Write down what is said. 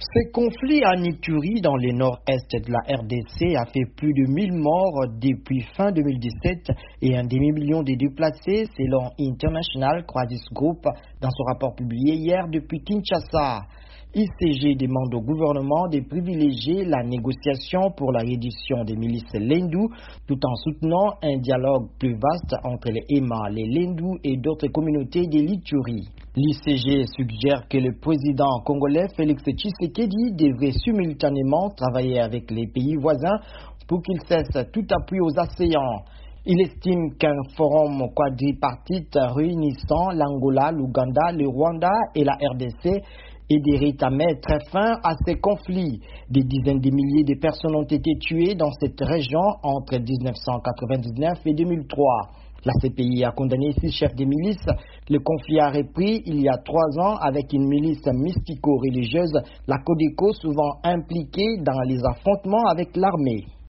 Ce conflit en Ituri dans le nord-est de la RDC a fait plus de 1000 morts depuis fin 2017 et un demi-million de déplacés selon International Crisis Group dans son rapport publié hier depuis Kinshasa. ICG demande au gouvernement de privilégier la négociation pour la reddition des milices Lendu tout en soutenant un dialogue plus vaste entre les Emma, les Lendu et d'autres communautés de l'Ituri. L'ICG suggère que le président congolais Félix Tshisekedi devrait simultanément travailler avec les pays voisins pour qu'il cesse tout appui aux assaillants. Il estime qu'un forum quadripartite réunissant l'Angola, l'Ouganda, le Rwanda et la RDC aiderait à mettre fin à ces conflits. Des dizaines de milliers de personnes ont été tuées dans cette région entre 1999 et 2003. La CPI a condamné 6 chefs de milices. Le conflit a repris il y a 3 ans avec une milice mystico-religieuse, la Codeco, souvent impliquée dans les affrontements avec l'armée.